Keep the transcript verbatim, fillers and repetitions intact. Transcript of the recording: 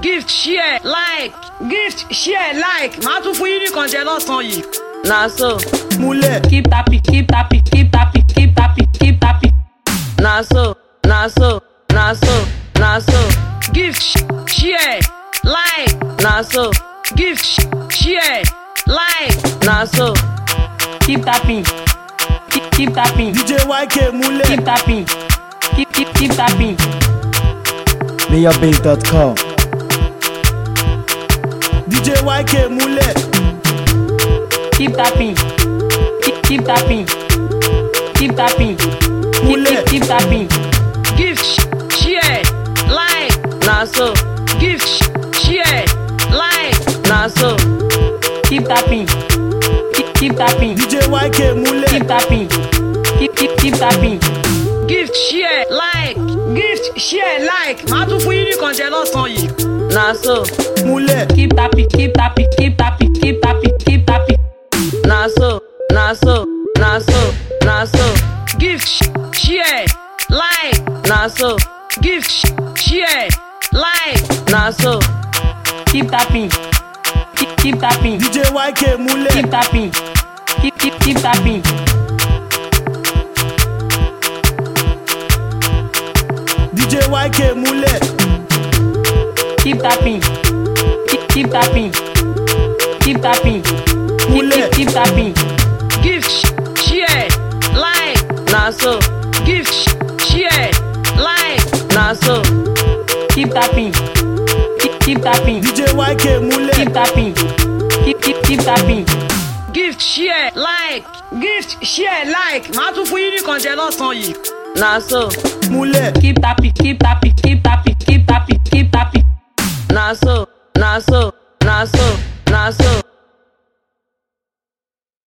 gift share like gift share like màá tún fún yín nìkan jẹ lọ́sàn-án yìí. Na so. Múlẹ̀. Keep tapping, keep tapping, keep tapping, keep tapping, keep tapping. Na so, na so, na so, na so. Gift share like na so. Gift share like na so. Keep tapping, keep, keep tapping. D J Y K múlẹ̀. Keep tapping, keep, keep, keep tapping. mayor base dot com. D J Y K múlẹ̀. Keep tapping, keep, keep tapping, keep tapping, keep, keep, keep tapping. Gift share like na so. Gift share like na so. Keep tapping, keep, keep tapping. D J Y K múlẹ̀. Keep tapping, keep, keep, keep tapping. Gift share like gift share like màá tún fún yín nìkan jẹ lọ́sàn-án yìí. Na so. Múlẹ̀. Keep tapping, keep tapping, keep tapping, keep tapping, keep tapping. Na so, na so, na so, na so. Gift share like na so. Gift share like na so. Keep tapping, keep, keep tapping. D J Y K múlẹ̀. Keep tapping, keep, keep, keep tapping. D J Y K múlẹ̀. Keep tapping, keep, keep tapping, keep tapping, keep, keep, keep tapping. Gift share like na so. Gift share like na so. Keep tapping, keep, keep tapping. D J Y K múlẹ̀. Keep tapping, keep, keep, keep tapping. Gift share like gift share like màá tún fún yín nìkan jẹ lọ́sàn-án yìí. Na so. Múlẹ̀. Keep tapping, keep tapping, keep tapping, keep tapping, keep tapping. Na so, na so, na so.